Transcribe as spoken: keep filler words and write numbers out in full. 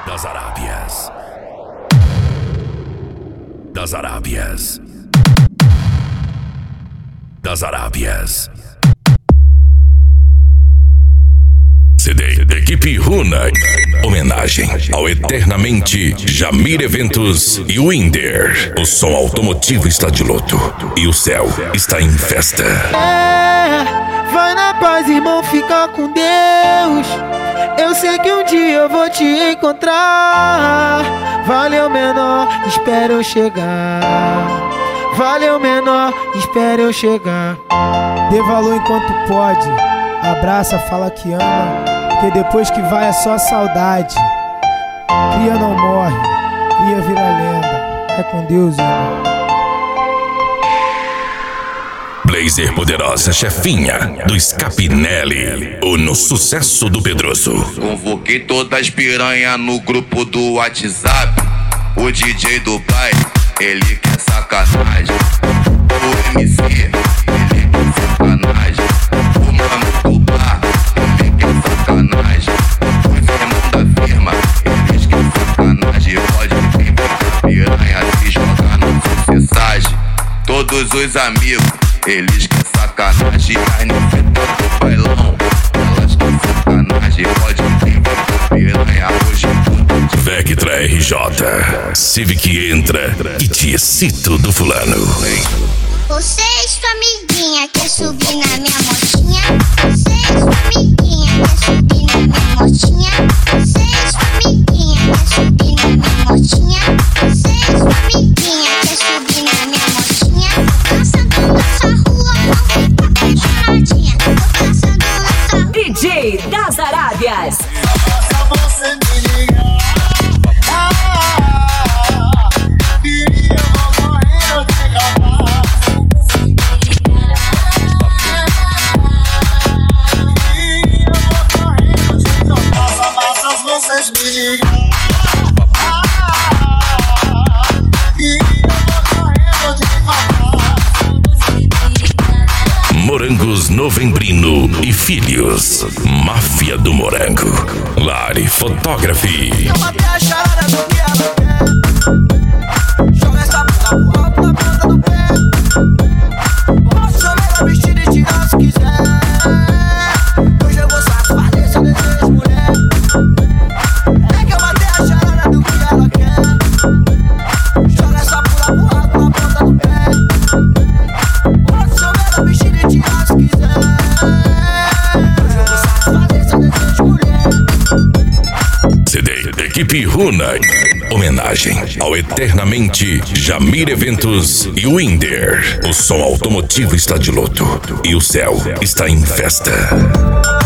Das Arábias. Das Arábias. Das Arábias. C D Equipe Runa. Homenagem ao eternamente Jamir Eventos e Winder. O som automotivo está de luto e o céu está em festa. É, vai na paz, irmão, fica com Deus. Eu sei que um dia eu vou te encontrar. Valeu, menor, espera eu chegar. Valeu, menor, espera eu chegar. Dê valor enquanto pode. Abraça, fala que ama, porque depois que vai é só saudade. Cria não morre, cria vira lenda. É com Deus, irmão. Blazer Poderosa Chefinha do Scapinelli, o no sucesso do Pedroso. Convoquei todas as piranha no grupo do WhatsApp. O D J do baile, ele quer sacanagem. O M C, ele quer sacanagem. O mano do bar, ele quer sacanagem. Os irmãos da firma, eles querem sacanagem. Pode vir piranha se jogar no sucessagem. Todos os amigos, eles querem sacanagem. As ninfetas do bailão, elas querem sacanagem. Pode vir piranha hoje. Vectra R J, Civic entra e te excito do fulano. Você é sua amiguinha, quer subir na minha motinha? Você é sua amiguinha, quer subir na minha motinha? Você é sua amiguinha, quer subir na minha motinha? Você é sua amiguinha, quer subir na minha motinha? Tô passando nessa rua, não fica apaixonadinha. Tô passando nessa rua. D J das Arábias. Só você me ligar. Morangos Novembrino e Filhos, Máfia do Morango, Lari Photography. Joga essa bunda pro alto na ponta do pé. Posso chamar ela vestida e tirar se quiser. Hoje eu vou satisfazer seu desejo, mulher. É que eu matei a charada do que ela quer. Joga essa bunda pro alto na ponta do pé. Posso chamar ela vestida e tirar se quiser. Hoje eu vou satisfazer seu desejo, mulher. C D Equipe Runa. Homenagem ao eternamente Jamir Eventos e Winder. O som automotivo está de luto e o céu está em festa.